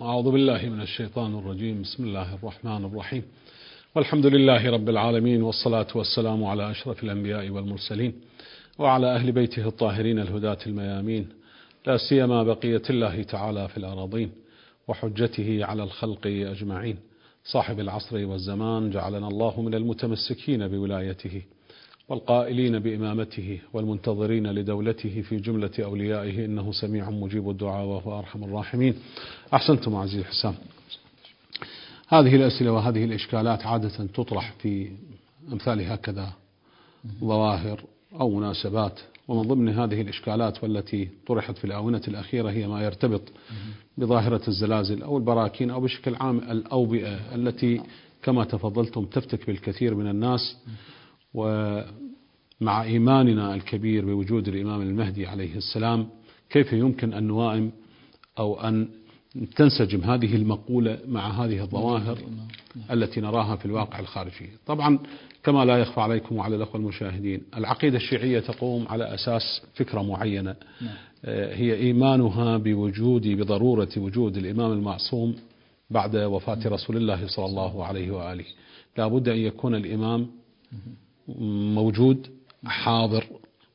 أعوذ بالله من الشيطان الرجيم. بسم الله الرحمن الرحيم، والحمد لله رب العالمين، والصلاة والسلام على أشرف الأنبياء والمرسلين وعلى أهل بيته الطاهرين الهداة الميامين، لا سيما بقية الله تعالى في الأراضين وحجته على الخلق أجمعين، صاحب العصر والزمان، جعلنا الله من المتمسكين بولايته والقائلين بإمامته والمنتظرين لدولته في جملة أوليائه، إنه سميع مجيب الدعاء وهو أرحم الراحمين. أحسنتم عزيزي حسام. هذه الأسئلة وهذه الإشكالات عادة تطرح في أمثال هكذا ظواهر أو مناسبات، ومن ضمن هذه الإشكالات والتي طرحت في الآونة الأخيرة هي ما يرتبط بظاهرة الزلازل أو البراكين أو بشكل عام الأوبئة التي كما تفضلتم تفتك بالكثير من الناس. ومع إيماننا الكبير بوجود الإمام المهدي عليه السلام، كيف يمكن أن نوائم أو أن تنسجم هذه المقولة مع هذه الظواهر التي نراها في الواقع الخارجي؟ طبعا كما لا يخفى عليكم وعلى الأخوة المشاهدين، العقيدة الشيعية تقوم على أساس فكرة معينة، هي إيمانها بضرورة وجود الإمام المعصوم بعد وفاة رسول الله صلى الله عليه وآله. لا بد أن يكون الإمام موجود حاضر،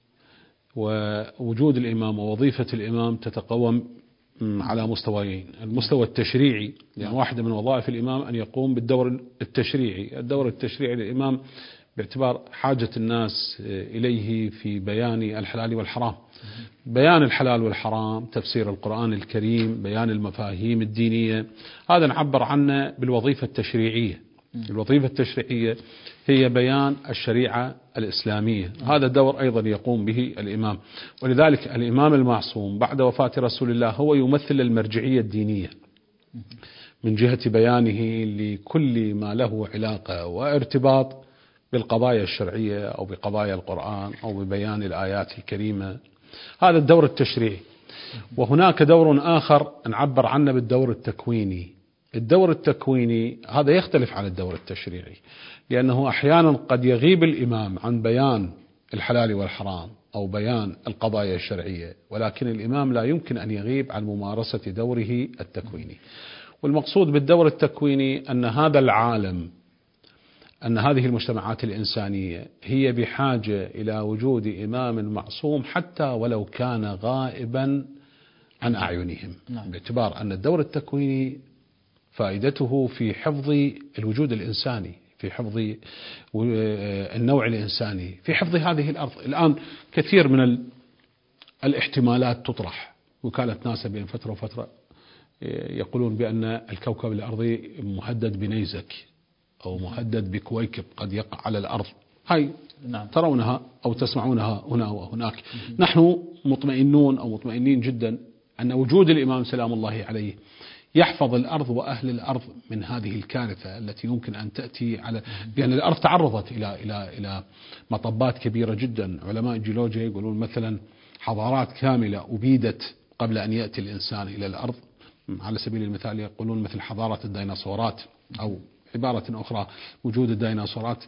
ووجود الإمام ووظيفة الإمام تتقوم على مستويين: المستوى التشريعي، يعني واحدة من وظائف الإمام أن يقوم بالدور التشريعي. الدور التشريعي للإمام باعتبار حاجة الناس إليه في بيان الحلال والحرام، بيان الحلال والحرام، تفسير القرآن الكريم، بيان المفاهيم الدينية، هذا نعبر عنه بالوظيفة التشريعية. الوظيفة التشريعية هي بيان الشريعة الإسلامية، هذا الدور أيضا يقوم به الإمام. ولذلك الإمام المعصوم بعد وفاة رسول الله هو يمثل المرجعية الدينية من جهة بيانه لكل ما له علاقة وارتباط بالقضايا الشرعية أو بقضايا القرآن أو ببيان الآيات الكريمة، هذا الدور التشريعي. وهناك دور آخر نعبر عنه بالدور التكويني. الدور التكويني هذا يختلف عن الدور التشريعي، لأنه أحيانا قد يغيب الإمام عن بيان الحلال والحرام أو بيان القضايا الشرعية، ولكن الإمام لا يمكن أن يغيب عن ممارسة دوره التكويني. والمقصود بالدور التكويني أن هذا العالم، أن هذه المجتمعات الإنسانية هي بحاجة إلى وجود إمام معصوم حتى ولو كان غائبا عن أعينهم، باعتبار أن الدور التكويني فائدته في حفظ الوجود الإنساني، في حفظ النوع الإنساني، في حفظ هذه الأرض. الآن كثير من الاحتمالات تطرح. وكالة ناسا بين فترة وفترة يقولون بأن الكوكب الأرضي مهدد بنيزك أو مهدد بكويكب قد يقع على الأرض. هاي ترونها أو تسمعونها هنا وهناك. نحن مطمئنون أو مطمئنين جدا أن وجود الإمام سلام الله عليه يحفظ الأرض وأهل الأرض من هذه الكارثة التي يمكن أن تأتي على، لأن الأرض تعرضت إلى مطبات كبيرة جدا. علماء الجيولوجيا يقولون مثلا حضارات كاملة أبيدت قبل أن يأتي الإنسان إلى الأرض. على سبيل المثال يقولون مثل حضارة الديناصورات، أو عبارة أخرى وجود الديناصورات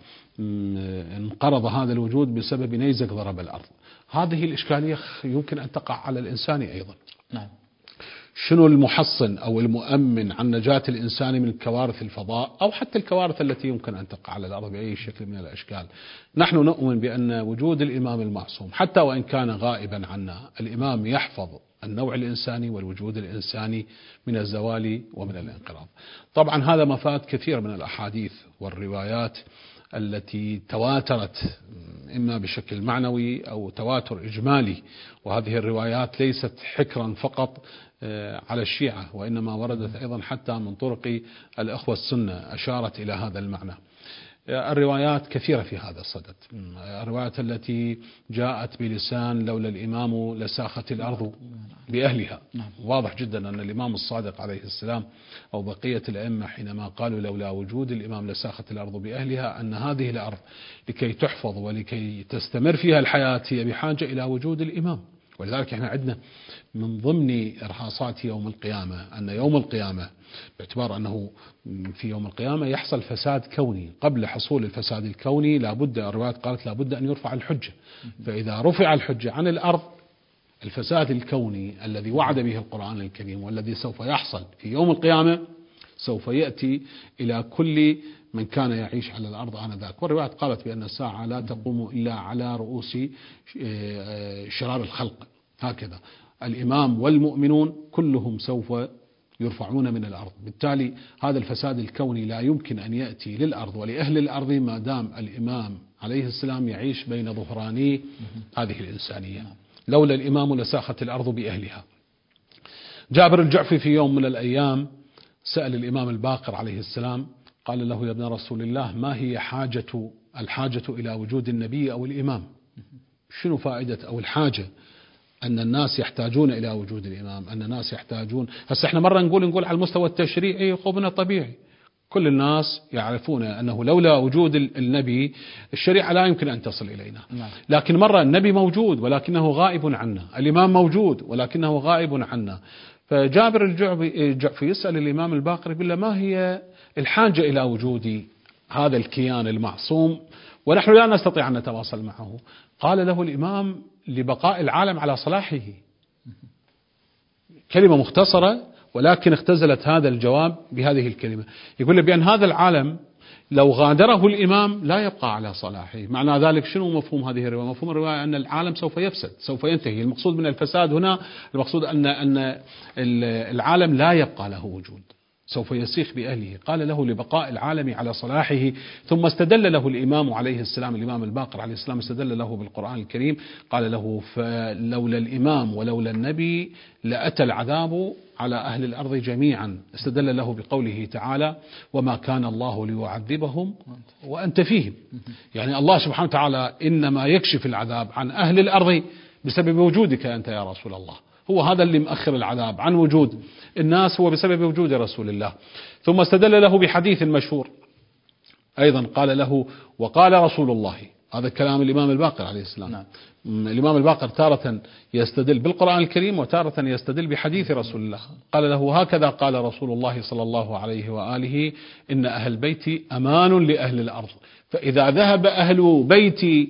انقرض هذا الوجود بسبب نيزك ضرب الأرض. هذه الإشكالية يمكن أن تقع على الإنسان أيضا. نعم. شنو المحصن أو المؤمن عن نجاة الإنسان من كوارث الفضاء أو حتى الكوارث التي يمكن أن تقع على الأرض بأي شكل من الأشكال؟ نحن نؤمن بأن وجود الإمام المعصوم حتى وإن كان غائبا عنا، الإمام يحفظ النوع الإنساني والوجود الإنساني من الزوال ومن الانقراض. طبعا هذا مفاد كثير من الأحاديث والروايات التي تواترت إما بشكل معنوي أو تواتر إجمالي، وهذه الروايات ليست حكرا فقط على الشيعة، وإنما وردت أيضا حتى من طرق الأخوة السنة أشارت إلى هذا المعنى. الروايات كثيرة في هذا الصدد، الروايات التي جاءت بلسان لولا الإمام لساخت الأرض بأهلها. واضح جدا أن الإمام الصادق عليه السلام أو بقية الأئمة حينما قالوا لولا وجود الإمام لساخت الأرض بأهلها، أن هذه الأرض لكي تحفظ ولكي تستمر فيها الحياة هي بحاجة إلى وجود الإمام. ولذلك احنا عندنا من ضمن إرهاصات يوم القيامة أن يوم القيامة باعتبار أنه في يوم القيامة يحصل فساد كوني، قبل حصول الفساد الكوني لابد، الروايات قالت لابد أن يرفع الحجة، فإذا رفع الحجة عن الأرض الفساد الكوني الذي وعد به القرآن الكريم والذي سوف يحصل في يوم القيامة سوف يأتي إلى كل من كان يعيش على الأرض آنذاك. والرواية قالت بأن الساعة لا تقوم إلا على رؤوس شرار الخلق، هكذا الإمام والمؤمنون كلهم سوف يرفعون من الأرض. بالتالي هذا الفساد الكوني لا يمكن أن يأتي للأرض ولأهل الأرض ما دام الإمام عليه السلام يعيش بين ظهراني هذه الإنسانية. لولا الإمام لساخت الأرض بأهلها. جابر الجعفي في يوم من الأيام سأل الإمام الباقر عليه السلام، قال له: يا ابن رسول الله، ما هي الحاجة إلى وجود النبي أو الإمام؟ شنو فائدة أو الحاجة أن الناس يحتاجون إلى وجود الإمام، أن الناس يحتاجون. هسه احنا مرة نقول على المستوى التشريعي خوفنا طبيعي، كل الناس يعرفون أنه لولا وجود النبي الشريعة لا يمكن أن تصل إلينا. لكن مرة النبي موجود ولكنه غائب عنا، الإمام موجود ولكنه غائب عنا. فجابر الجعفي يسأل الإمام الباقر يقول له: ما هي الحاجة إلى وجود هذا الكيان المعصوم ونحن لا نستطيع أن نتواصل معه؟ قال له الإمام: لبقاء العالم على صلاحه. كلمة مختصرة ولكن اختزلت هذا الجواب بهذه الكلمة. يقول له بأن هذا العالم لو غادره الإمام لا يبقى على صلاحه. معنى ذلك شنو مفهوم هذه الرواية؟ مفهوم الرواية أن العالم سوف يفسد، سوف ينتهي. المقصود من الفساد هنا المقصود أن العالم لا يبقى له وجود، سوف يسيخ بأهله. قال له: لبقاء العالم على صلاحه. ثم استدل له الإمام عليه السلام، الإمام الباقر عليه السلام استدل له بالقرآن الكريم. قال له: فلولا الإمام ولولا النبي لأتى العذاب على أهل الأرض جميعا. استدل له بقوله تعالى: وما كان الله ليعذبهم وأنت فيهم. يعني الله سبحانه وتعالى إنما يكشف العذاب عن أهل الأرض بسبب وجودك أنت يا رسول الله. هو هذا اللي مؤخر العذاب عن وجود الناس، هو بسبب وجود رسول الله. ثم استدل له بحديث مشهور أيضا، قال له: وقال رسول الله. هذا كلام الإمام الباقر عليه السلام. نعم. الإمام الباقر تارة يستدل بالقرآن الكريم وتارة يستدل بحديث رسول الله. قال له: هكذا قال رسول الله صلى الله عليه وآله: إن أهل بيتي أمان لأهل الأرض، فإذا ذهب أهل بيتي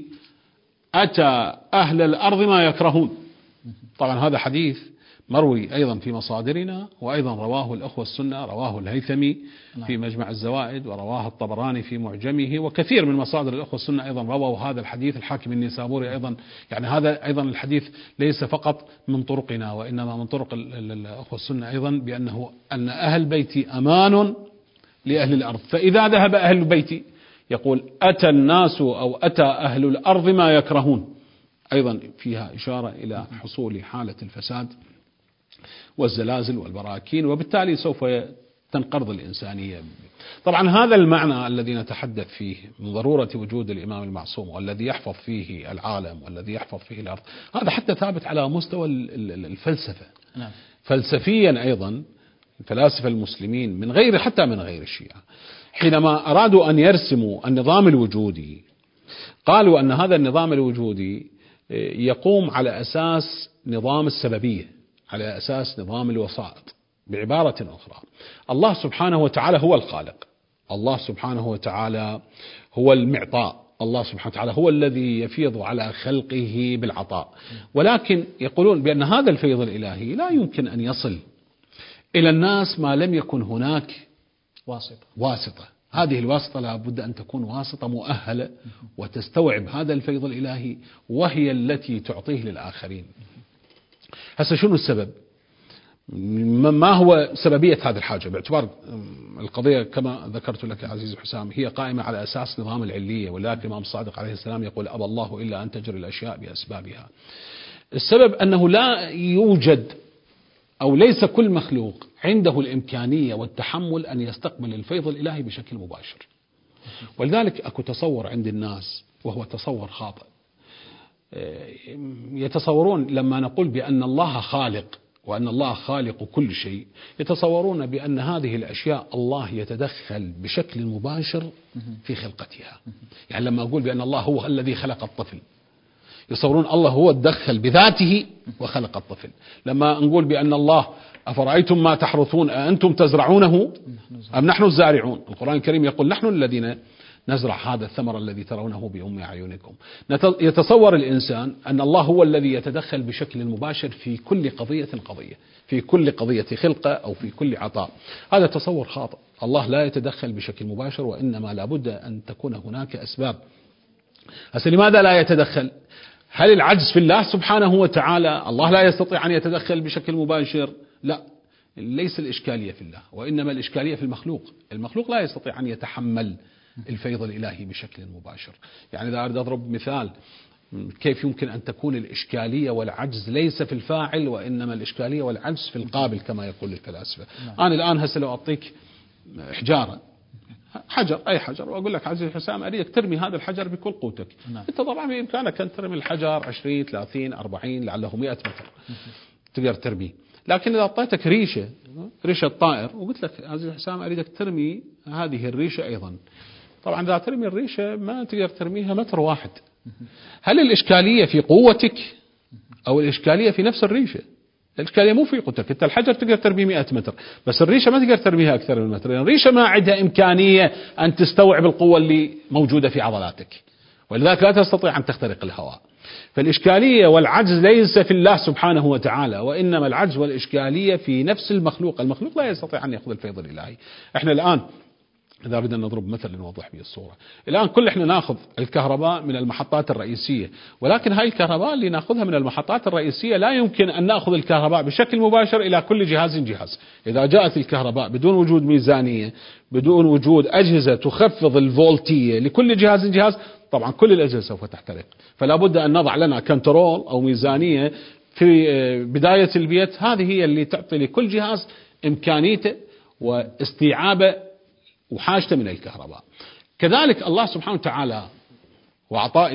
أتى أهل الأرض ما يكرهون. طبعا هذا حديث مروي أيضا في مصادرنا، وأيضا رواه الأخوة السنة، رواه الهيثمي في مجمع الزوائد، ورواه الطبراني في معجمه، وكثير من مصادر الأخوة السنة أيضا رووا هذا الحديث. الحاكم النيسابوري أيضا، يعني هذا أيضا الحديث ليس فقط من طرقنا وإنما من طرق الأخوة السنة أيضا، أن أهل بيتي أمان لأهل الأرض، فإذا ذهب أهل بيتي يقول أتى الناس أو أتى أهل الأرض ما يكرهون. أيضا فيها إشارة إلى حصول حالة الفساد والزلازل والبراكين، وبالتالي سوف تنقرض الإنسانية. طبعا هذا المعنى الذي نتحدث فيه من ضرورة وجود الإمام المعصوم والذي يحفظ فيه العالم والذي يحفظ فيه الأرض، هذا حتى ثابت على مستوى الفلسفة. نعم. فلسفيا أيضا الفلاسفة المسلمين من غير حتى من غير الشيعة حينما أرادوا أن يرسموا النظام الوجودي قالوا أن هذا النظام الوجودي يقوم على أساس نظام السببية، على أساس نظام الوسائط. بعبارة أخرى، الله سبحانه وتعالى هو الخالق، الله سبحانه وتعالى هو المعطاء، الله سبحانه وتعالى هو الذي يفيض على خلقه بالعطاء، ولكن يقولون بأن هذا الفيض الإلهي لا يمكن أن يصل إلى الناس ما لم يكن هناك واسطة. هذه الواسطة لا بد أن تكون واسطة مؤهلة وتستوعب هذا الفيض الإلهي، وهي التي تعطيه للآخرين. هسه شنو السبب؟ ما هو سببية هذه الحاجة؟ باعتبار القضية كما ذكرت لك عزيزي حسام هي قائمة على أساس نظام العلية، ولكن الإمام الصادق عليه السلام يقول: أبى الله إلا أن تجري الأشياء بأسبابها. السبب أنه لا يوجد أو ليس كل مخلوق عنده الإمكانية والتحمل أن يستقبل الفيض الإلهي بشكل مباشر، ولذلك أكو تصور عند الناس وهو تصور خاطئ. يتصورون لما نقول بأن الله خالق وأن الله خالق كل شيء، يتصورون بأن هذه الأشياء الله يتدخل بشكل مباشر في خلقتها. يعني لما أقول بأن الله هو الذي خلق الطفل، يصورون الله هو تدخل بذاته وخلق الطفل. لما نقول بأن الله أفرأيتم ما تحرثون أأنتم تزرعونه أم نحن الزارعون، القرآن الكريم يقول نحن الذين نزرع هذا الثمر الذي ترونه بأم أعينكم. يتصور الإنسان أن الله هو الذي يتدخل بشكل مباشر في كل قضية، في كل قضية خلقة أو في كل عطاء. هذا تصور خاطئ. الله لا يتدخل بشكل مباشر، وإنما لابد أن تكون هناك أسباب. هسه لماذا لا يتدخل؟ هل العجز في الله سبحانه وتعالى؟ الله لا يستطيع أن يتدخل بشكل مباشر؟ لا، ليس الإشكالية في الله، وإنما الإشكالية في المخلوق. المخلوق لا يستطيع أن يتحمل الفيض الإلهي بشكل مباشر. يعني إذا أريد أضرب مثال كيف يمكن أن تكون الإشكالية والعجز ليس في الفاعل، وإنما الإشكالية والعجز في القابل كما يقول الفلاسفة. أنا الآن هسه لو أعطيك حجارة، حجر، أي حجر، وأقول لك عزيزي حسام أريدك ترمي هذا الحجر بكل قوتك، أنت طبعا بإمكانك أن ترمي الحجر 20 30 40 لعله 100 متر تقدر ترميه. لكن إذا أعطيتك ريشة طائر وقلت لك عزيزي حسام أريدك ترمي هذه الريشة أيضا، طبعا إذا ترمي الريشة ما تقدر ترميها متر واحد. هل الإشكالية في قوتك أو الإشكالية في نفس الريشة؟ الإشكالية مو في قوتك. أنت الحجر تقدر ترميه 100 متر، بس الريشة ما تقدر ترميها أكثر من متر، يعني الريشة ما عندها إمكانية أن تستوعب القوة اللي موجودة في عضلاتك، ولذلك لا تستطيع أن تخترق الهواء. فالإشكالية والعجز ليس في الله سبحانه وتعالى، وإنما العجز والإشكالية في نفس المخلوق. المخلوق لا يستطيع أن يأخذ الفيض الإلهي. إحنا الآن إذا بدنا نضرب مثل نوضح به الصورة، الآن كل إحنا نأخذ الكهرباء من المحطات الرئيسية، ولكن هاي الكهرباء اللي نأخذها من المحطات الرئيسية لا يمكن أن نأخذ الكهرباء بشكل مباشر إلى كل جهاز. إذا جاءت الكهرباء بدون وجود ميزانية، بدون وجود أجهزة تخفض الفولتية لكل جهاز، طبعا كل الأجهزة سوف تحترق. فلا بد أن نضع لنا كنترول أو ميزانية في بداية البيت، هذه هي اللي تعطي لكل جهاز إمكانيته واستيعابه وحاجته من الكهرباء. كذلك الله سبحانه وتعالى وعطاء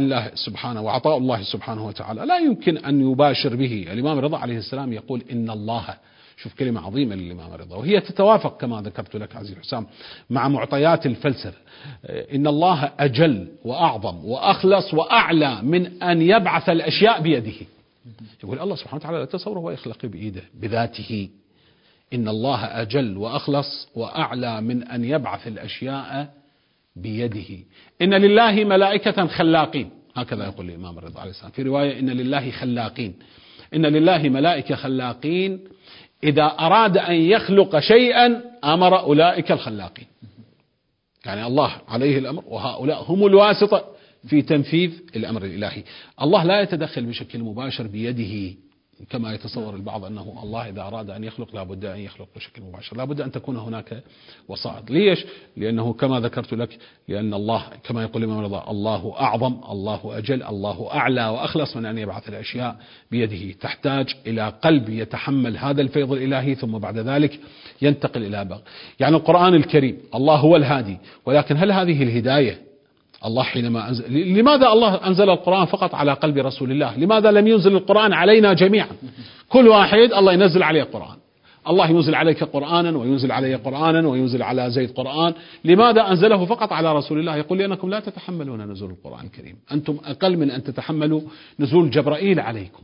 الله سبحانه وتعالى لا يمكن أن يباشر به. الإمام الرضا عليه السلام يقول إن الله، شوف كلمة عظيمة للإمام الرضا، وهي تتوافق كما ذكرت لك عزيزي حسام مع معطيات الفلسفة. إن الله أجل وأعظم وأخلص وأعلى من أن يبعث الأشياء بيده. يقول الله سبحانه وتعالى لا تصوره هو يخلق بإيده بذاته. إن الله أجل وأخلص وأعلى من أن يبعث الأشياء بيده. إن لله ملائكة خلاقين، هكذا يقول الإمام الرضا عليه السلام. في رواية إن لله خلاقين، إن لله ملائكة خلاقين إذا أراد أن يخلق شيئا أمر أولئك الخلاقين. يعني الله عليه الأمر، وهؤلاء هم الواسطة في تنفيذ الأمر الإلهي. الله لا يتدخل بشكل مباشر بيده كما يتصور البعض أنه الله إذا أراد أن يخلق لابد أن يخلق بشكل مباشر، لابد أن تكون هناك وسائط. ليش؟ لأنه كما ذكرت لك، لأن الله كما يقول الإمام الرضا الله أعظم، الله أجل، الله أعلى وأخلص من أن يبعث الأشياء بيده. تحتاج إلى قلب يتحمل هذا الفيض الإلهي، ثم بعد ذلك ينتقل إلى بغ. يعني القرآن الكريم الله هو الهادي، ولكن هل هذه الهداية الله حينما لماذا الله أنزل القرآن فقط على قلب رسول الله؟ لماذا لم ينزل القرآن علينا جميعا؟ كل واحد الله ينزل عليه قرآن، الله ينزل عليك قرآنا وينزل علي قرآنا وينزل على زيد قرآن. لماذا أنزله فقط على رسول الله؟ يقول لأنكم لا تتحملون نزول القرآن الكريم، أنتم أقل من أن تتحملوا نزول جبرائيل عليكم.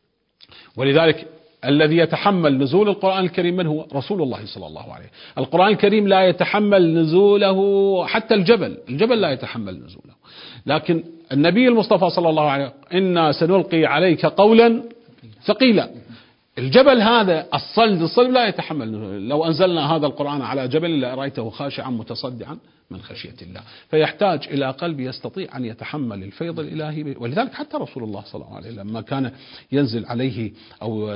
ولذلك الذي يتحمل نزول القرآن الكريم من هو؟ رسول الله صلى الله عليه. القرآن الكريم لا يتحمل نزوله، حتى الجبل لا يتحمل نزوله، لكن النبي المصطفى صلى الله عليه إنا سنلقي عليك قولا ثقيلا. الجبل هذا الصلب لا يتحمل نزوله. لو أنزلنا هذا القرآن على جبل لرأيته خاشعا متصدعا من خشية الله. فيحتاج إلى قلب يستطيع أن يتحمل الفيض الإلهي. ولذلك حتى رسول الله صلى الله عليه وسلم لما كان ينزل عليه أو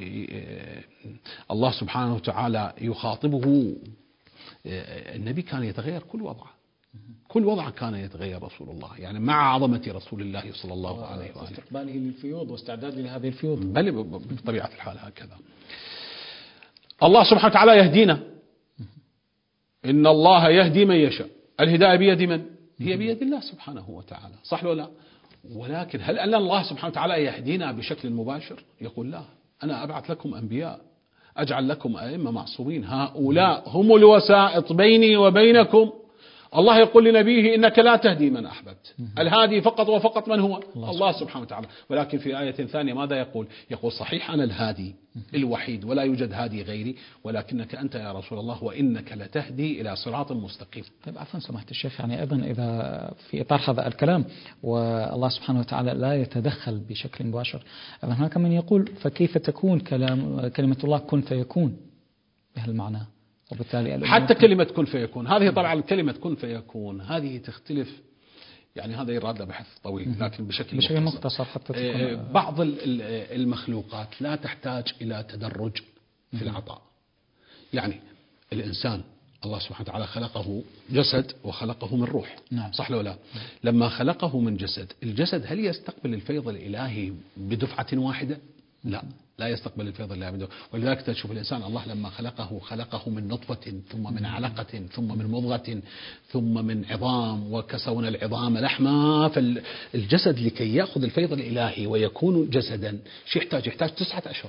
الله سبحانه وتعالى يخاطبه، النبي كان يتغير كل وضع كان يتغير رسول الله، يعني مع عظمة رسول الله صلى الله عليه وآله، استقباله للفيوض واستعداد لهذه الفيوض، بل بطبيعة الحال هكذا. الله سبحانه وتعالى يهدينا، إن الله يهدي من يشاء. الهداية بيد من؟ هي بيد الله سبحانه وتعالى، صح ولا لا؟ ولكن هل أن الله سبحانه وتعالى يهدينا بشكل مباشر؟ يقول لا، أنا أبعث لكم أنبياء، أجعل لكم أئمة معصومين، هؤلاء هم الوسائط بيني وبينكم. الله يقول لنبيه إنك لا تهدي من أحببت، الهادي فقط وفقط من هو؟ الله سبحانه وتعالى. ولكن في آية ثانية ماذا يقول؟ يقول صحيح أنا الهادي الوحيد ولا يوجد هادي غيري، ولكنك أنت يا رسول الله وإنك لتهدي إلى صراط مستقيم. طيب عفوا سمحت الشيخ، يعني أيضا إذا في إطار هذا الكلام والله سبحانه وتعالى لا يتدخل بشكل مباشر، هناك من يقول فكيف تكون كلمة الله كن فيكون بهالمعنى؟ وبالتالي حتى كلمة كن فيكون هذه، طبعا كلمة كن فيكون هذه تختلف، يعني هذا يراد له بحث طويل، لكن بشكل مختصر حتى تكون بعض المخلوقات لا تحتاج إلى تدرج في العطاء. يعني الإنسان الله سبحانه وتعالى خلقه جسد وخلقه من روح، نعم. صح لو لا؟ لما خلقه من جسد، الجسد هل يستقبل الفيض الإلهي بدفعة واحدة؟ لا يستقبل الفيض الإلهي بدفعة. ولذلك تشوف الإنسان الله لما خلقه من نطفة ثم من علقة ثم من مضغة ثم من عظام وكسونا العظام لحما. فالجسد لكي يأخذ الفيض الإلهي ويكون جسدا يحتاج 9 أشهر.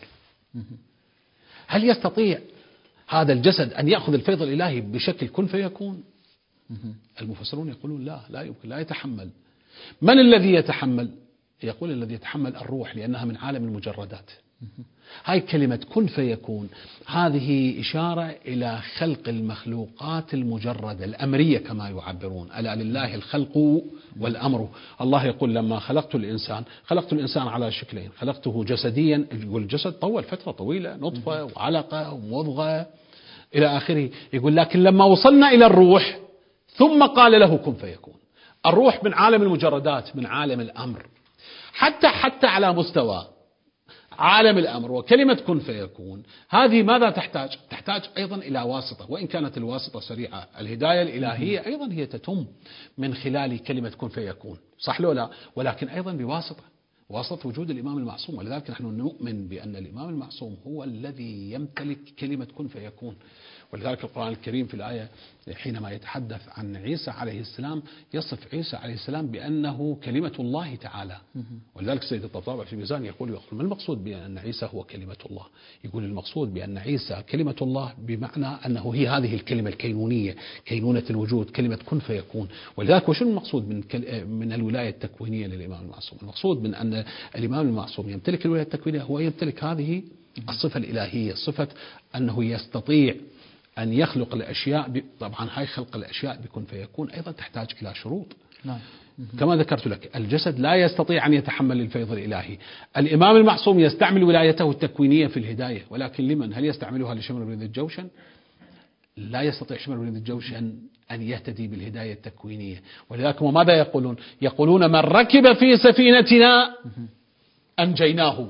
هل يستطيع هذا الجسد أن يأخذ الفيض الإلهي بشكل كن فيكون؟ المفسرون يقولون لا يمكن، لا يتحمل. من الذي يتحمل؟ يقول الذي يتحمل الروح، لأنها من عالم المجردات. هاي كلمة كن فيكون هذه إشارة إلى خلق المخلوقات المجردة الأمرية كما يعبرون، ألا لله الخلق والأمر. الله يقول لما خلقت الإنسان على شكلين، خلقته جسديا، يقول الجسد طول فترة طويلة، نطفة وعلقة ومضغة إلى آخره. يقول لكن لما وصلنا إلى الروح ثم قال له كن فيكون. الروح من عالم المجردات، من عالم الأمر، حتى على مستوى عالم الأمر. وكلمة كن فيكون هذه ماذا تحتاج أيضا إلى واسطة، وإن كانت الواسطة سريعة. الهداية الإلهية أيضا هي تتم من خلال كلمة كن فيكون، صح لو لا؟ ولكن أيضا بواسطة وجود الإمام المعصوم. ولذلك نحن نؤمن بأن الإمام المعصوم هو الذي يمتلك كلمة كن فيكون. ولذلك القرآن الكريم في الآية حينما يتحدث عن عيسى عليه السلام يصف عيسى عليه السلام بأنه كلمة الله تعالى. ولذلك سيد الطبطابع في ميزان يقول ما المقصود بأن عيسى هو كلمة الله؟ يقول المقصود بأن عيسى كلمة الله بمعنى أنه هي هذه الكلمة الكينونية، كينونة الوجود، كلمة كن فيكون. ولذلك وشو المقصود من الولاية التكوينية للإمام المعصوم؟ المقصود من أن الإمام المعصوم يمتلك الولاية التكوينية، هو يمتلك هذه الصفة الإلهية، صفة أنه يستطيع أن يخلق الأشياء. طبعا هاي خلق الأشياء بكن فيكون أيضا تحتاج إلى شروط. نعم. كما ذكرت لك الجسد لا يستطيع أن يتحمل الفيض الإلهي. الإمام المعصوم يستعمل ولايته التكوينية في الهداية، ولكن لمن؟ هل يستعملها لشمر بن ذي الجوشن؟ لا يستطيع شمر بن ذي الجوشن أن يهتدي بالهداية التكوينية. ولذلك ماذا يقولون من ركب في سفينتنا أنجيناه.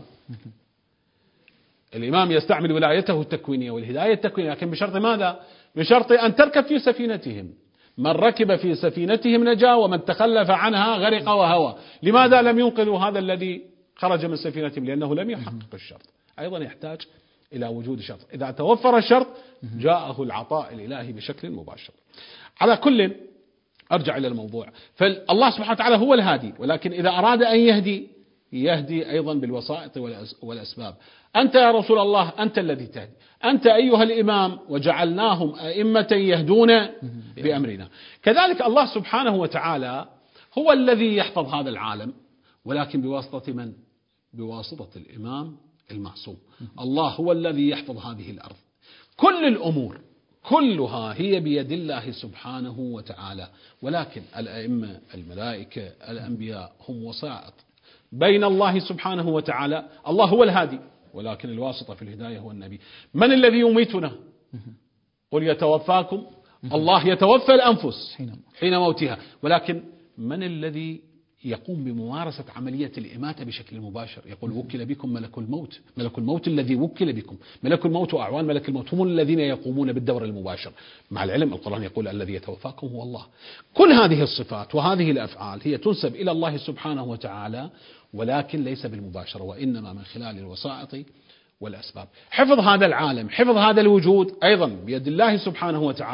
الإمام يستعمل ولايته التكوينية والهداية التكوينية، لكن بشرط ماذا؟ بشرط أن تركب في سفينتهم. من ركب في سفينتهم نجا ومن تخلف عنها غرق وهوى. لماذا لم ينقذوا هذا الذي خرج من سفينتهم؟ لأنه لم يحقق الشرط. أيضا يحتاج إلى وجود شرط. إذا توفر الشرط جاءه العطاء الإلهي بشكل مباشر. على كل أرجع إلى الموضوع، فالله سبحانه وتعالى هو الهادي، ولكن إذا أراد أن يهدي أيضا بالوسائط والأسباب. أنت يا رسول الله أنت الذي تهدي، أنت أيها الإمام وجعلناهم أئمة يهدون بأمرنا. كذلك الله سبحانه وتعالى هو الذي يحفظ هذا العالم، ولكن بواسطة من؟ بواسطة الإمام المعصوم. الله هو الذي يحفظ هذه الأرض. كل الأمور كلها هي بيد الله سبحانه وتعالى، ولكن الأئمة، الملائكة، الأنبياء هم وسائط بين الله سبحانه وتعالى. الله هو الهادي، ولكن الواسطة في الهداية هو النبي. من الذي يميتنا؟ قل يتوفاكم الله يتوفى الأنفس حين موتها، ولكن من الذي يقوم بممارسة عملية الإماتة بشكل مباشر؟ يقول وكل بكم ملك الموت. ملك الموت الذي وكل بكم، ملك الموت وأعوان ملك الموت هم الذين يقومون بالدور المباشر. مع العلم القرآن يقول الذي يتوفاكم هو الله. كل هذه الصفات وهذه الأفعال هي تنسب إلى الله سبحانه وتعالى، ولكن ليس بالمباشرة، وإنما من خلال الوسائط والأسباب. حفظ هذا العالم، حفظ هذا الوجود أيضا بيد الله سبحانه وتعالى،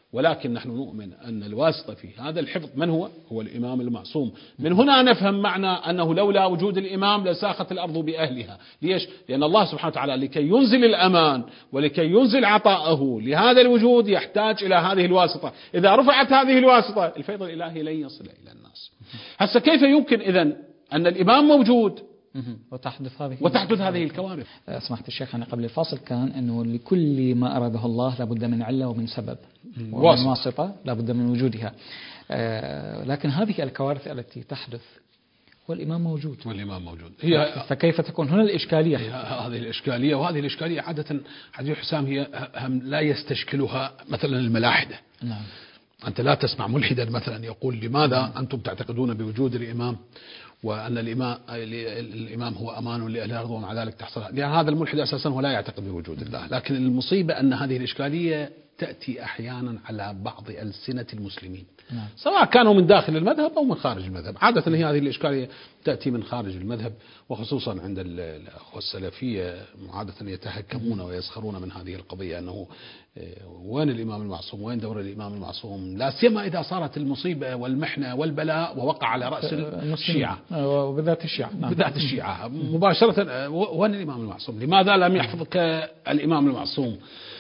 ولكن نحن نؤمن أن الواسطة في هذا الحفظ من هو؟ هو الإمام المعصوم. من هنا نفهم معنى أنه لولا وجود الإمام لساخت الأرض بأهلها. ليش؟ لأن الله سبحانه وتعالى لكي ينزل الأمان ولكي ينزل عطاءه لهذا الوجود يحتاج إلى هذه الواسطة. إذا رفعت هذه الواسطة الفيض الإلهي لن يصل إلى الناس. هسه كيف يمكن إذن أن الإمام موجود وتحدث هذه الكوارث؟ سمحت الشيخ، أنا قبل الفاصل كان أنه لكل ما أراده الله لابد من علة ومن سبب ومن واسطة لابد من وجودها، لكن هذه الكوارث التي تحدث والإمام موجود فكيف تكون هنا الإشكالية؟ هذه الإشكالية، وهذه الإشكالية عادة حديث حسام هي لا يستشكلها مثلا الملاحدة. نعم. أنت لا تسمع ملحدا مثلا يقول لماذا أنتم تعتقدون بوجود الإمام وأن الإمام هو أمان لأهل الأرض ومع ذلك تحصل، لأن هذا الملحد أساسا هو لا يعتقد بوجود الله. لكن المصيبة أن هذه الإشكالية تأتي أحيانا على بعض ألسنة المسلمين سواء كانوا من داخل المذهب أو من خارج المذهب. عادة هي هذه الإشكالية تأتي من خارج المذهب، وخصوصا عند الأخوة السلفية عادة يتهكمون ويسخرون من هذه القضية، أنه وين الإمام المعصوم، وين دور الإمام المعصوم، لا سيما إذا صارت المصيبة والمحنة والبلاء ووقع على رأس الشيعة وبالذات الشيعة. بالذات الشيعة مباشرة، وين الإمام المعصوم؟ لماذا لم يحفظ كالإمام المعصوم؟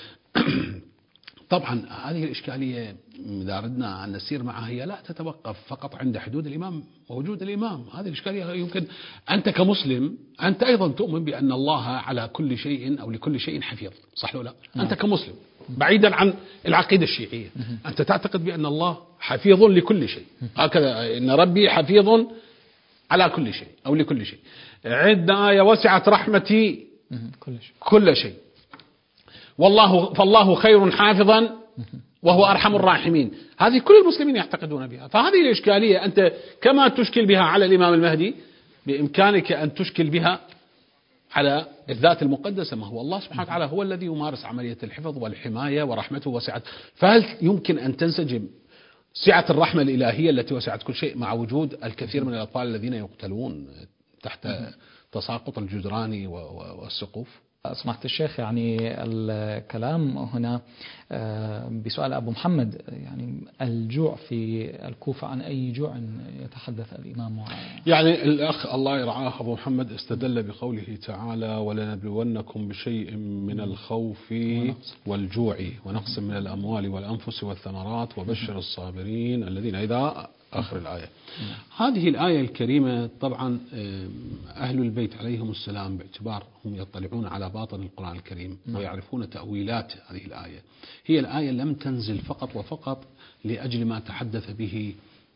طبعا هذه الإشكالية إذا أردنا أن نسير معها هي لا تتوقف فقط عند حدود الإمام ووجود الإمام. هذه الإشكالية يمكن أنت كمسلم أنت أيضا تؤمن بأن الله على كل شيء أو لكل شيء حفيظ، صح ولا لا؟ أنت كمسلم بعيدا عن العقيدة الشيعية أنت تعتقد بأن الله حفيظ لكل شيء، هكذا إن ربي حفيظ على كل شيء أو لكل شيء. عندنا آية وسعت رحمتي كل شيء فالله خير حافظا وهو أرحم الراحمين. هذه كل المسلمين يعتقدون بها. فهذه الإشكالية أنت كما تشكل بها على الإمام المهدي بإمكانك أن تشكل بها على الذات المقدسة، ما هو الله سبحانه وتعالى هو الذي يمارس عملية الحفظ والحماية ورحمته وسعت. فهل يمكن أن تنسجم سعة الرحمة الإلهية التي وسعت كل شيء مع وجود الكثير من الأطفال الذين يقتلون تحت تساقط الجدران والسقوف؟ سمعت الشيخ، يعني الكلام هنا بسؤال أبو محمد، يعني الجوع في الكوفة عن أي جوع يتحدث الإمام؟ يعني الأخ الله يرعاه أبو محمد استدل بقوله تعالى ولنبلونكم بشيء من الخوف والجوع ونقص من الأموال والأنفس والثمرات وبشر الصابرين الذين إذا آخر الآية. هذه الآية الكريمة طبعا أهل البيت عليهم السلام باعتبار هم يطلعون على باطن القرآن الكريم ويعرفون تأويلات هذه الآية، هي الآية لم تنزل فقط وفقط لأجل ما تحدث به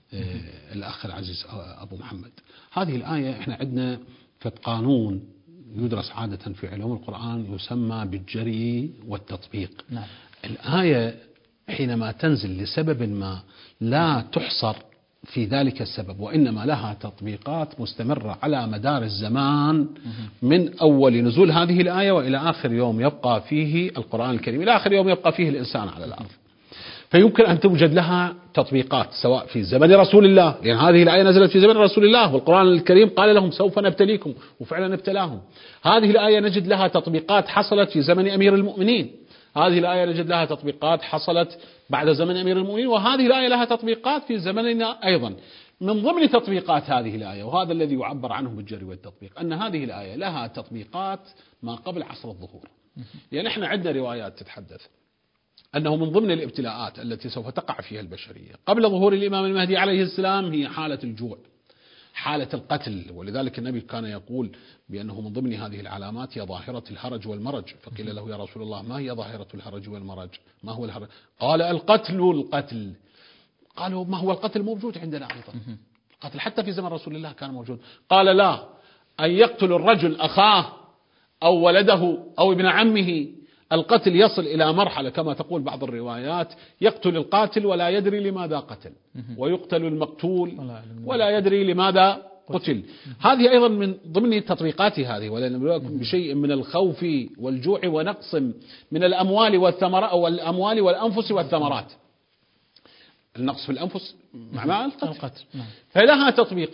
الأخ العزيز أبو محمد. هذه الآية احنا عندنا في قانون يدرس عادة في علوم القرآن يسمى بالجري والتطبيق. الآية حينما تنزل لسبب ما لا تحصر في ذلك السبب، وإنما لها تطبيقات مستمرة على مدار الزمان من أول نزول هذه الآية وإلى آخر يوم يبقى فيه القرآن الكريم، إلى آخر يوم يبقى فيه الإنسان على الأرض. فيمكن أن توجد لها تطبيقات سواء في زمن رسول الله، لأن هذه الآية نزلت في زمن رسول الله والقرآن الكريم قال لهم سوف نبتليكم وفعلا ابتلاهم. هذه الآية نجد لها تطبيقات حصلت في زمن أمير المؤمنين، هذه الآية نجد لها تطبيقات حصلت بعد زمن أمير المؤمنين، وهذه الآية لها تطبيقات في زمننا أيضا. من ضمن تطبيقات هذه الآية، وهذا الذي يعبر عنه بالجري والتطبيق، أن هذه الآية لها تطبيقات ما قبل عصر الظهور. يعني احنا عندنا روايات تتحدث أنه من ضمن الابتلاءات التي سوف تقع فيها البشرية قبل ظهور الإمام المهدي عليه السلام هي حالة الجوع، حالة القتل. ولذلك النبي كان يقول بأنه من ضمن هذه العلامات هي ظاهرة الهرج والمرج. فقيل له يا رسول الله ما هي ظاهرة الهرج والمرج؟ ما هو الهرج؟ قال القتل. قالوا ما هو القتل؟ موجود عندنا أيضا القتل حتى في زمن رسول الله كان موجود. قال لا، أن يقتل الرجل أخاه أو ولده أو ابن عمه. القتل يصل إلى مرحلة كما تقول بعض الروايات يقتل القاتل ولا يدري لماذا قتل، ويقتل المقتول ولا يدري لماذا قتل. هذه أيضا من ضمن تطبيقات هذه ولنبلوكم بشيء من الخوف والجوع ونقص من الأموال والثمرات أو الأموال والأنفس والثمرات. النقص في الأنفس معناه القتل. فلها تطبيقات.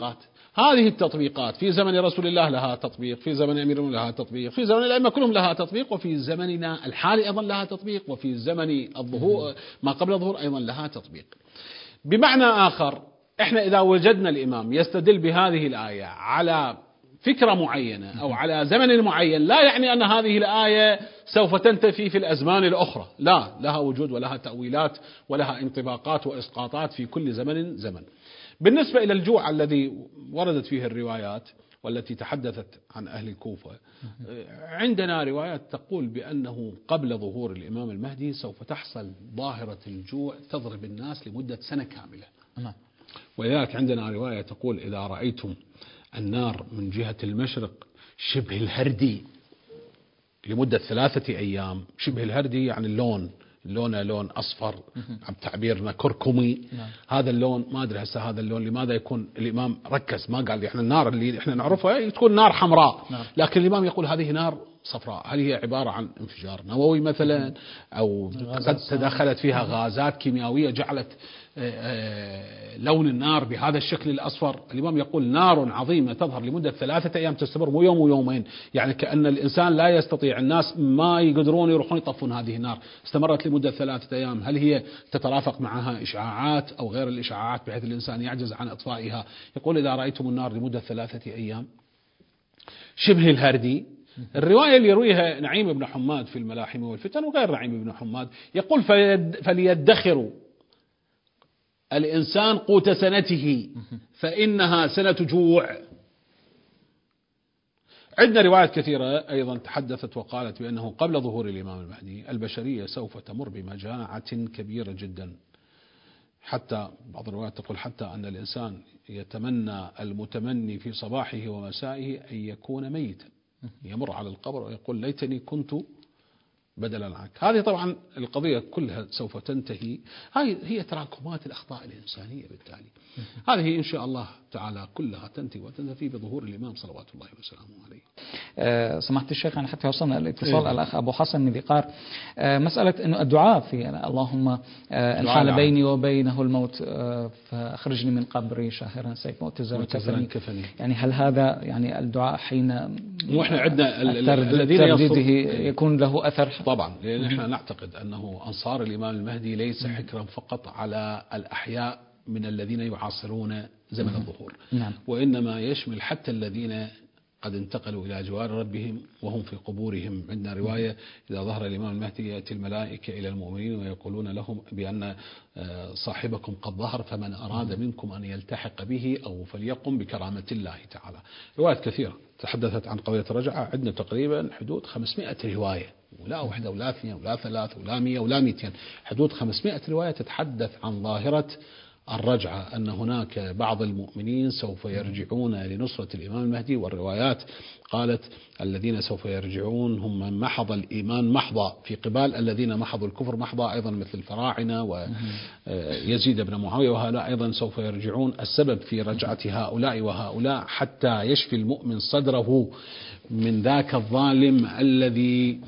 هذه التطبيقات في زمن رسول الله لها تطبيق، في زمن أمير المؤمنين لها تطبيق، في زمن الأئمة كلهم لها تطبيق، وفي زمننا الحالي أيضا لها تطبيق، وفي زمن الظهور ما قبل الظهور أيضا لها تطبيق. بمعنى آخر، احنا إذا وجدنا الإمام يستدل بهذه الآية على فكرة معينة أو على زمن معين، لا يعني أن هذه الآية سوف تنتفي في الأزمان الأخرى، لا، لها وجود ولها تأويلات ولها انطباقات وإسقاطات في كل زمن. بالنسبة إلى الجوع الذي وردت فيه الروايات والتي تحدثت عن أهل الكوفة، عندنا روايات تقول بأنه قبل ظهور الإمام المهدي سوف تحصل ظاهرة الجوع تضرب الناس لمدة سنة كاملة. ولذلك عندنا رواية تقول إذا رأيتم النار من جهة المشرق شبه الهردي لمدة 3 أيام، شبه الهردي يعني اللون لون أصفر، عم تعبيرنا كركمي، هذا اللون. ما أدري هسه هذا اللون لماذا يكون الإمام ركز، ما قال إحنا النار اللي إحنا نعرفها تكون نار حمراء، لكن الإمام يقول هذه نار صفراء. هل هي عبارة عن انفجار نووي مثلا، أو قد تدخلت فيها غازات كيميائية جعلت لون النار بهذا الشكل الأصفر؟ الإمام يقول نار عظيمة تظهر لمدة 3 أيام تستمر، مو يوم ويومين، يعني كأن الإنسان لا يستطيع، الناس ما يقدرون يروحون يطفون هذه النار، استمرت لمدة 3 أيام. هل هي تترافق معها إشعاعات أو غير الإشعاعات بحيث الإنسان يعجز عن إطفائها؟ يقول إذا رأيتم النار لمدة 3 أيام شبه الهردي. الرواية اللي يرويها نعيم بن حماد في الملاحم والفتن وغير نعيم بن حماد يقول فليدخروا الإنسان قوت سنته فإنها سنة جوع. عندنا روايات كثيرة أيضا تحدثت وقالت بأنه قبل ظهور الإمام المهدي البشرية سوف تمر بمجاعة كبيرة جدا، حتى بعض الروايات تقول حتى أن الإنسان يتمنى المتمني في صباحه ومسائه أن يكون ميتا، يمر على القبر ويقول ليتني كنت بدلا عنك. هذه طبعا القضية كلها سوف تنتهي، هي تراكمات الأخطاء الإنسانية، بالتالي هذه إن شاء الله تعالى كلها تنتهي وتنتهي بظهور الإمام صلوات الله وسلامه عليه. سمحت الشيخ، أنا حتى وصلنا الاتصال الأخ أبو حسن من ذقار، مسألة إنه الدعاء في اللهم إن حال بيني وبينه الموت فأخرجني من قبري شاهرا سيف مؤتزرا كفني، يعني هل هذا يعني الدعاء حين وإحنا عندنا الذين ترديده يكون له أثر؟ طبعا، لأن إحنا نعتقد أنه أنصار الإمام المهدي ليس حكرا فقط على الأحياء من الذين يعاصرون زمن الظهور، وإنما يشمل حتى الذين قد انتقلوا إلى جوار ربهم وهم في قبورهم. عندنا رواية إذا ظهر الإمام المهدي يأتي الملائكة إلى المؤمنين ويقولون لهم بأن صاحبكم قد ظهر فمن أراد منكم أن يلتحق به أو فليقم بكرامة الله تعالى. روايات كثيرة تحدثت عن قضية الرجعة، عندنا تقريبا حدود 500 رواية، ولا واحدة ولا اثنين ولا ثلاث ولا 100 ولا 200، حدود 500 رواية تتحدث عن ظاهرة الرجعة، أن هناك بعض المؤمنين سوف يرجعون لنصرة الإمام المهدي. والروايات قالت الذين سوف يرجعون هم من محض الإيمان محضا في قبال الذين محضوا الكفر محضا، أيضا مثل الفراعنة ويزيد بن معاوية، وهؤلاء أيضا سوف يرجعون. السبب في رجعة هؤلاء وهؤلاء حتى يشفي المؤمن صدره من ذاك الظالم الذي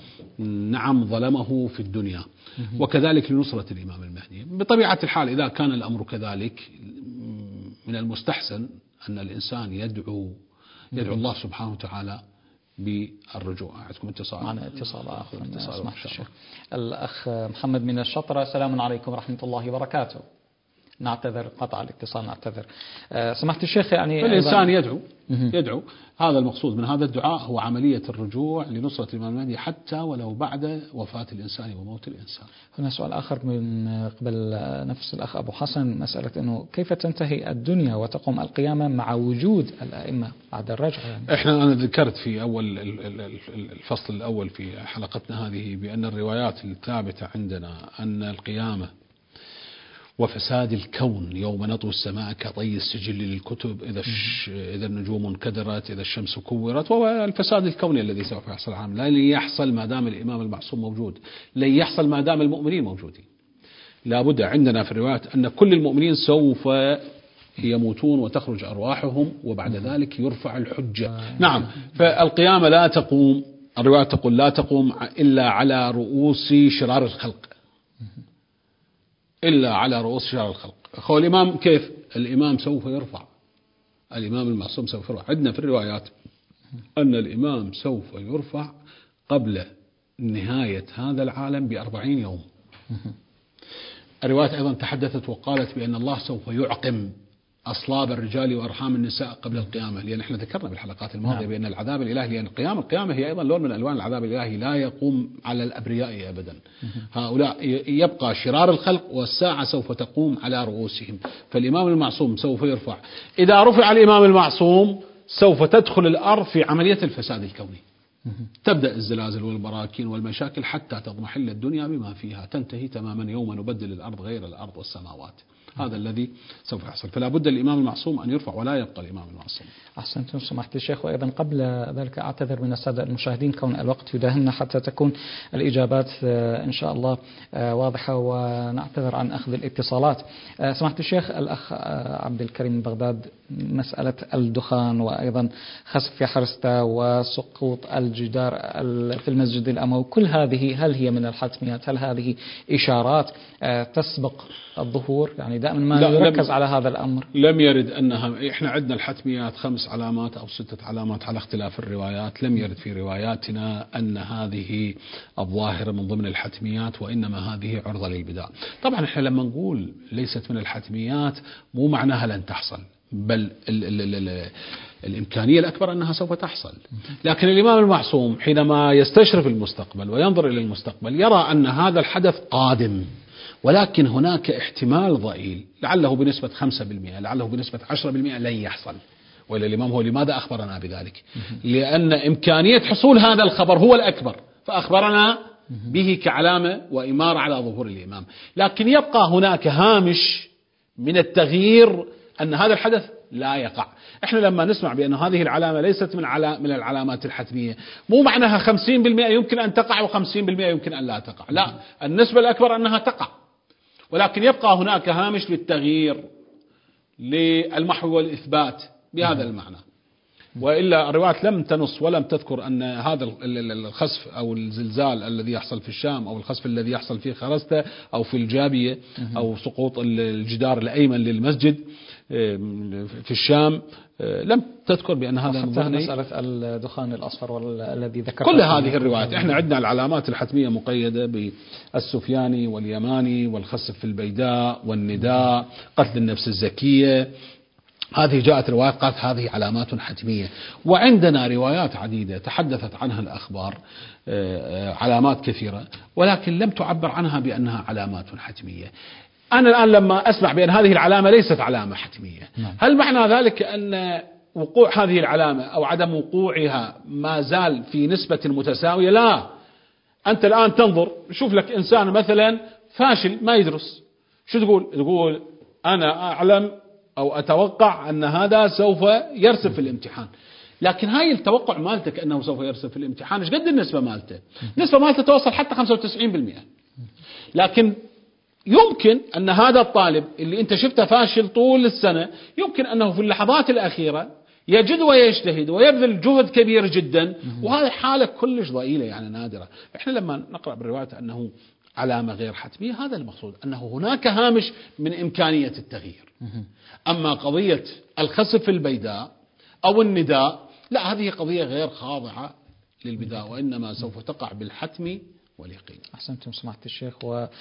ظلمه في الدنيا، وكذلك لنصرة الإمام المهدي. بطبيعة الحال إذا كان الأمر كذلك من المستحسن أن الإنسان يدعو الله سبحانه وتعالى بالرجوع. عندكم اتصال؟ معنا اتصال آخر. الأخ محمد من الشطرة، السلام عليكم ورحمة الله وبركاته. نعتذر قطع الاتصال، نعتذر. سمحت الشيخ، يعني الإنسان يدعو، هذا المقصود من هذا الدعاء هو عملية الرجوع لنصرة الإمام المهدي حتى ولو بعد وفاة الإنسان وموت الإنسان. هنا سؤال آخر من قبل نفس الأخ أبو حسن، مسألة أنه كيف تنتهي الدنيا وتقوم القيامة مع وجود الأئمة بعد الرجعة؟ يعني أنا ذكرت في أول الفصل الأول في حلقتنا هذه بأن الروايات الثابتة عندنا أن القيامة وفساد الكون يوم نطوي السماء كطي السجل للكتب، إذا النجوم انكدرت، إذا الشمس كورت، والفساد الكوني الذي سوف يحصل عام لن يحصل ما دام الإمام المعصوم موجود، لن يحصل ما دام المؤمنين موجودين. لا بد عندنا في الروايات أن كل المؤمنين سوف يموتون وتخرج أرواحهم وبعد ذلك يرفع الحجة. نعم، فالقيامة لا تقوم، الروايات تقول لا تقوم إلا على رؤوس شرار الخلق، إلا على رؤوس شرار الخلق. الإمام كيف؟ الإمام سوف يرفع، الإمام المعصوم سوف يرفع. عندنا في الروايات أن الإمام سوف يرفع قبل نهاية هذا العالم ب40 يوم. الروايات أيضا تحدثت وقالت بأن الله سوف يعقم أصلاب الرجال وأرحام النساء قبل القيامة، لأن احنا ذكرنا بالحلقات الماضية بأن العذاب الإلهي، لأن القيامة هي أيضا لون من ألوان العذاب الإلهي، لا يقوم على الأبرياء أبدا. هؤلاء يبقى شرار الخلق، والساعة سوف تقوم على رؤوسهم. فالإمام المعصوم سوف يرفع. إذا رفع الإمام المعصوم سوف تدخل الأرض في عملية الفساد الكوني، تبدأ الزلازل والبراكين والمشاكل حتى تضمحل الدنيا بما فيها، تنتهي تماما يوم نبدل الأرض غير الأرض والسماوات. هذا الذي سوف يحصل. فلا بد الإمام المعصوم أن يرفع ولا يبقى الإمام المعصوم. أحسنتم سمحت الشيخ. وأيضا قبل ذلك أعتذر من السادة المشاهدين كون الوقت يداهمنا حتى تكون الإجابات إن شاء الله واضحة، ونعتذر عن أخذ الاتصالات. سمحت الشيخ، الأخ عبد الكريم من بغداد، مسألة الدخان وأيضا خسف في حرسته وسقوط الجدار في المسجد الأموي، كل هذه هل هي من الحتميات؟ هل هذه إشارات تسبق الظهور؟ يعني دائما ما يركز على هذا الأمر. لم يرد أنها، إحنا عندنا الحتميات 5 علامات أو 6 علامات على اختلاف الروايات. لم يرد في رواياتنا أن هذه الظاهرة من ضمن الحتميات، وإنما هذه عرضة للبدع. طبعا إحنا لما نقول ليست من الحتميات مو معناها لن تحصل، بل الإمكانية الأكبر أنها سوف تحصل. لكن الإمام المعصوم حينما يستشرف المستقبل وينظر إلى المستقبل يرى أن هذا الحدث قادم، ولكن هناك احتمال ضئيل، لعله بنسبة 5%، لعله بنسبة 10% لن يحصل. وإلا الإمام هو لماذا أخبرنا بذلك؟ لأن إمكانية حصول هذا الخبر هو الأكبر، فأخبرنا به كعلامة وإمارة على ظهور الإمام. لكن يبقى هناك هامش من التغيير أن هذا الحدث لا يقع. احنا لما نسمع بأن هذه العلامة ليست من العلامات الحتمية، مو معناها 50% يمكن أن تقع و50% يمكن أن لا تقع، لا، النسبة الأكبر أنها تقع، ولكن يبقى هناك هامش للتغيير للمحو والإثبات بهذا المعنى. وإلا الروايات لم تنص ولم تذكر أن هذا الخسف أو الزلزال الذي يحصل في الشام أو الخسف الذي يحصل في خرسته أو في الجابية أو سقوط الجدار الأيمن للمسجد في الشام لم تذكر بأن هذا مسألة الدخان الأصفر الذي ذكرت. كل هذه الروايات احنا عندنا العلامات الحتمية مقيدة بالسفياني واليماني والخسف في البيداء والنداء، قتل النفس الزكية. هذه جاءت روايات قالت هذه علامات حتمية. وعندنا روايات عديدة تحدثت عنها الأخبار، علامات كثيرة، ولكن لم تعبر عنها بأنها علامات حتمية. أنا الآن لما أسمع بأن هذه العلامة ليست علامة حتمية، هل معنى ذلك أن وقوع هذه العلامة أو عدم وقوعها ما زال في نسبة متساوية؟ لا. أنت الآن تنظر، شوف لك إنسان مثلا فاشل ما يدرس، شو تقول أنا أعلم أو أتوقع أن هذا سوف يرسب في الامتحان. لكن هاي التوقع مالتك أنه سوف يرسب في الامتحان، إيش قد النسبة مالته؟ نسبة مالته توصل حتى 95%. لكن يمكن أن هذا الطالب اللي أنت شفته فاشل طول السنة، يمكن أنه في اللحظات الأخيرة يجد ويجتهد ويبذل جهد كبير جدا، وهذه حالة كلش ضئيلة يعني نادرة. إحنا لما نقرأ بالرواية أنه علامة غير حتمية، هذا المقصود، أنه هناك هامش من إمكانية التغيير. أما قضية الخسف البيداء أو النداء لا، هذه قضية غير خاضعة للبداء، وإنما سوف تقع بالحتم واليقين. أحسنتم سمعت الشيخ.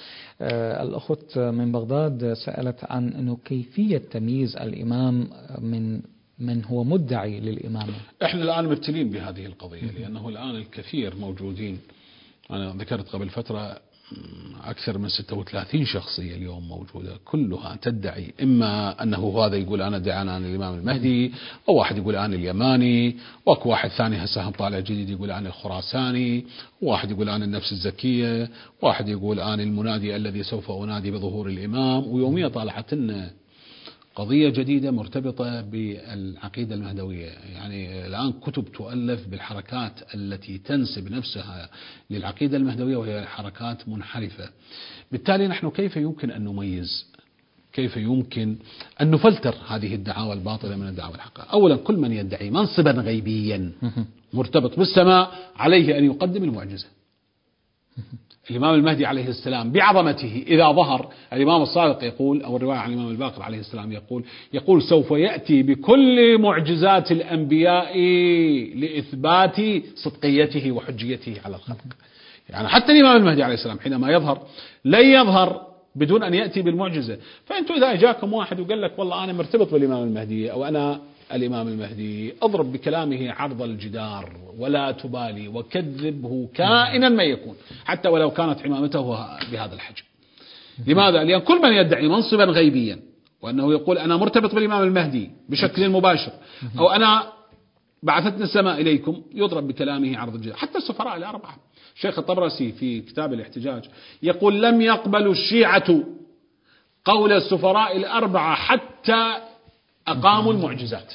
والأخت من بغداد سألت عن أنه كيفية تمييز الإمام من هو مدعي للإمامة. إحنا الآن مبتلين بهذه القضية، لأنه الآن الكثير موجودين. أنا ذكرت قبل فترة أكثر من 36 شخصية اليوم موجودة، كلها تدعي إما أنه هذا يقول أنا ادعي عن الإمام المهدي، أو واحد يقول عن اليماني، واكو واحد ثاني هسه طالع جديد يقول عن الخراساني، واحد يقول عن النفس الزكية، واحد يقول عن المنادي الذي سوف أنادي بظهور الإمام. ويوميا طالعت لنا قضية جديدة مرتبطة بالعقيدة المهدوية. يعني الآن كتب تؤلف بالحركات التي تنسب نفسها للعقيدة المهدوية، وهي حركات منحرفة. بالتالي نحن كيف يمكن أن نميز، كيف يمكن أن نفلتر هذه الدعاوى الباطلة من الدعاوى الحقة؟ أولا، كل من يدعي منصبا غيبيا مرتبط بالسماء عليه أن يقدم المعجزة. الإمام المهدي عليه السلام بعظمته إذا ظهر، الإمام الصادق يقول، أو الرواية عن الإمام الباقر عليه السلام يقول سوف يأتي بكل معجزات الأنبياء لإثبات صدقيته وحجيته على الخلق. يعني حتى الإمام المهدي عليه السلام حينما يظهر لن يظهر بدون أن يأتي بالمعجزة. فأنتم إذا جاكم واحد وقال لك والله أنا مرتبط بالإمام المهدي أو أنا الإمام المهدي، اضرب بكلامه عرض الجدار ولا تبالي وكذبه كائنا ما يكون، حتى ولو كانت عمامته بهذا الحجم. لماذا؟ لأن كل من يدعي منصبا غيبيا وأنه يقول أنا مرتبط بالإمام المهدي بشكل مباشر أو أنا بعثتني السماء إليكم، يضرب بكلامه عرض الجدار. حتى السفراء الأربعة، شيخ الطبرسي في كتاب الاحتجاج يقول لم يقبلوا الشيعة قول السفراء الأربعة حتى أقاموا المعجزات.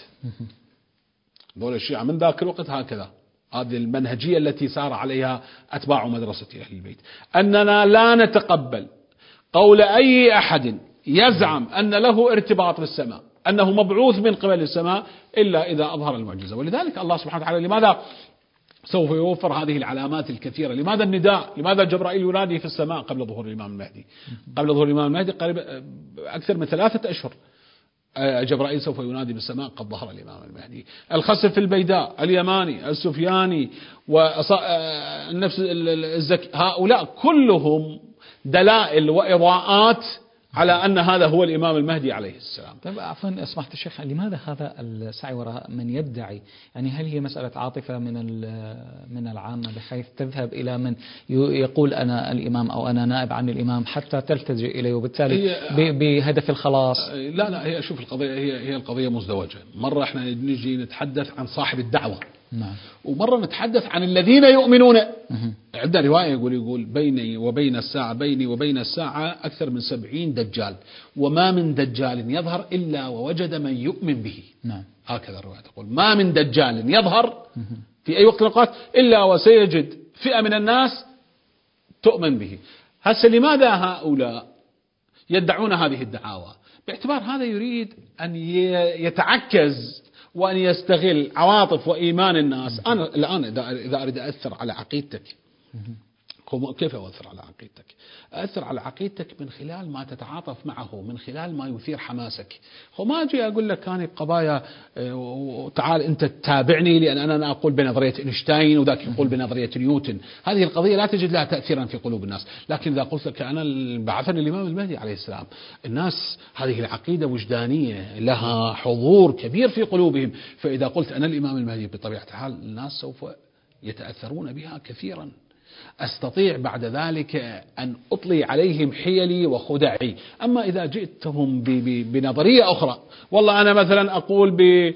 دول الشيعة من ذاك الوقت هكذا، هذه المنهجية التي سار عليها أتباع مدرسة أهل البيت، أننا لا نتقبل قول أي أحد يزعم أن له ارتباط بالسماء، أنه مبعوث من قبل السماء، إلا إذا أظهر المعجزة. ولذلك الله سبحانه وتعالى لماذا سوف يوفر هذه العلامات الكثيرة؟ لماذا النداء؟ لماذا جبرائيل ينادي في السماء قبل ظهور الإمام المهدي؟ قبل ظهور الإمام المهدي قريب أكثر من 3 أشهر جبرائيل سوف ينادي بالسماء قد ظهر الإمام المهدي. الخسف البيداء، اليماني، السفياني، والنفس الزكي، هؤلاء كلهم دلائل وإضاءات على أن هذا هو الإمام المهدي عليه السلام. طيب عفوا سمحت الشيخ، لماذا هذا السعي وراء من يدعي؟ يعني هل هي مسألة عاطفة من العامة بحيث تذهب إلى من يقول أنا الإمام أو أنا نائب عن الإمام حتى تلتجئ إليه وبالتالي بهدف الخلاص؟ لا هي شوف القضية هي القضية مزدوجة. مرة احنا نجي نتحدث عن صاحب الدعوة، نعم، ومرة نتحدث عن الذين يؤمنون. عندنا رواية يقول بيني وبين الساعة أكثر من 70 دجال، وما من دجال يظهر إلا ووجد من يؤمن به. نعم، هكذا الرواية تقول ما من دجال يظهر في أي وقت من الأوقات إلا وسيجد فئة من الناس تؤمن به. هسه لماذا هؤلاء يدعون هذه الدعاوى؟ باعتبار هذا يريد أن يتعكز وأن يستغل عواطف وإيمان الناس. أنا الآن إذا أريد أثر على عقيدتك، كيف أؤثر على عقيدتك؟ أثر على عقيدتك من خلال ما تتعاطف معه، من خلال ما يثير حماسك. وما أجي أقول لك كان قضايا تعال أنت تتابعني لأن أنا أقول بنظرية إينشتاين وذاك يقول بنظرية نيوتن. هذه القضية لا تجد لها تأثيرا في قلوب الناس. لكن إذا قلت لك أنا بعثني الإمام المهدي عليه السلام، الناس هذه العقيدة وجدانية لها حضور كبير في قلوبهم. فإذا قلت أنا الإمام المهدي بطبيعة الحال الناس سوف يتأثرون بها كثيرا. أستطيع بعد ذلك أن أطلي عليهم حيلي وخدعي. أما إذا جئتهم بنظرية أخرى، والله أنا مثلا أقول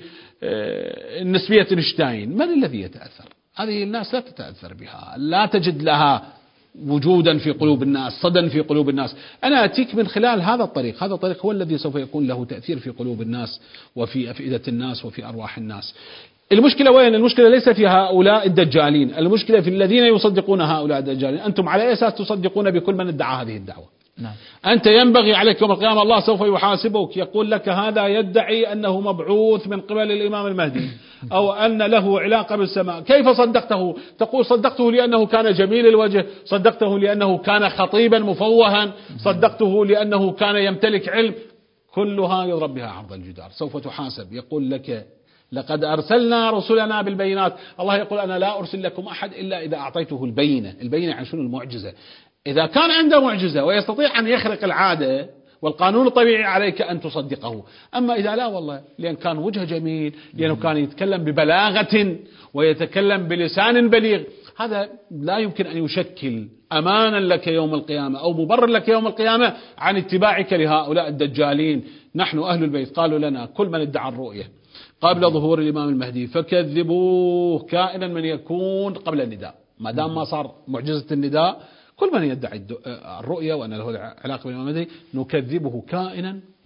بنسبية إينشتاين، من الذي يتأثر؟ هذه الناس لا تتأثر بها، لا تجد لها وجودا في قلوب الناس، صدى في قلوب الناس. أنا أتيك من خلال هذا الطريق، هذا الطريق هو الذي سوف يكون له تأثير في قلوب الناس وفي أفئدة الناس وفي أرواح الناس. المشكلة وين؟ المشكلة ليس في هؤلاء الدجالين، المشكلة في الذين يصدقون هؤلاء الدجالين. أنتم على أي أساس تصدقون بكل من ادعى هذه الدعوة؟ نعم. أنت ينبغي عليك يوم القيامة الله سوف يحاسبك، يقول لك هذا يدعي أنه مبعوث من قبل الإمام المهدي أو أن له علاقة بالسماء، كيف صدقته؟ تقول صدقته لأنه كان جميل الوجه، صدقته لأنه كان خطيبا مفوها، صدقته لأنه كان يمتلك علم. كلها يضرب بها عرض الجدار، سوف تحاسب. يقول لك لقد أرسلنا رسلنا بالبينات. الله يقول أنا لا أرسل لكم أحد إلا إذا أعطيته البينة. البينة عن شنو؟ المعجزة. إذا كان عنده معجزة ويستطيع أن يخرق العادة والقانون الطبيعي عليك أن تصدقه. أما إذا لا والله لأن كان وجهه جميل، لأنه كان يتكلم ببلاغة ويتكلم بلسان بليغ، هذا لا يمكن أن يشكل أمانا لك يوم القيامة أو مبرر لك يوم القيامة عن اتباعك لهؤلاء الدجالين. نحن أهل البيت قالوا لنا كل من ادعى الرؤية قبل ظهور الإمام المهدي فكذبوه كائنا من يكون قبل النداء. ما دام ما صار معجزة النداء، كل من يدعي الرؤية وأن له علاقة بالإمام المهدي نكذبه كائنا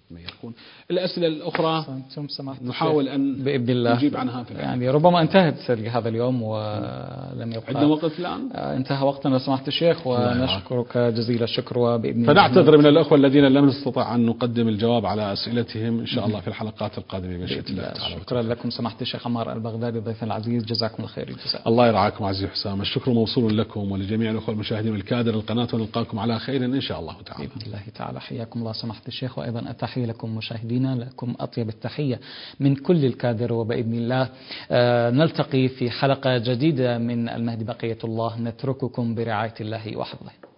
من يكون. الأسئلة الأخرى نحاول أن بإذن الله نجيب عنها في الآخر. يعني ربما انتهت لهذا اليوم ولم يبقى عندنا وقت الآن. انتهى وقتنا سماحة الشيخ، ونشكرك جزيل الشكر. وبإذن فنعتذر من الأخوة الذين لم نستطع أن نقدم الجواب على أسئلتهم إن شاء الله في الحلقات القادمة بمشيئة الله تعالى. شكرا لكم سماحة الشيخ عمار البغدادي ضيف العزيز، جزاكم الله خير الجزاء. الله يرعاكم عزيزي حسام، الشكر موصول لكم ولجميع الأخوة المشاهدين والكادر القناة، ونلقاكم على خير إن شاء الله تعالى. بإذن الله تعالى. حياكم الله سماحة الشيخ، وأيضا التحية لكم مشاهدينا، لكم أطيب التحية من كل الكادر. وبإذن الله نلتقي في حلقة جديدة من المهدي بقية الله، نترككم برعاية الله وحفظه.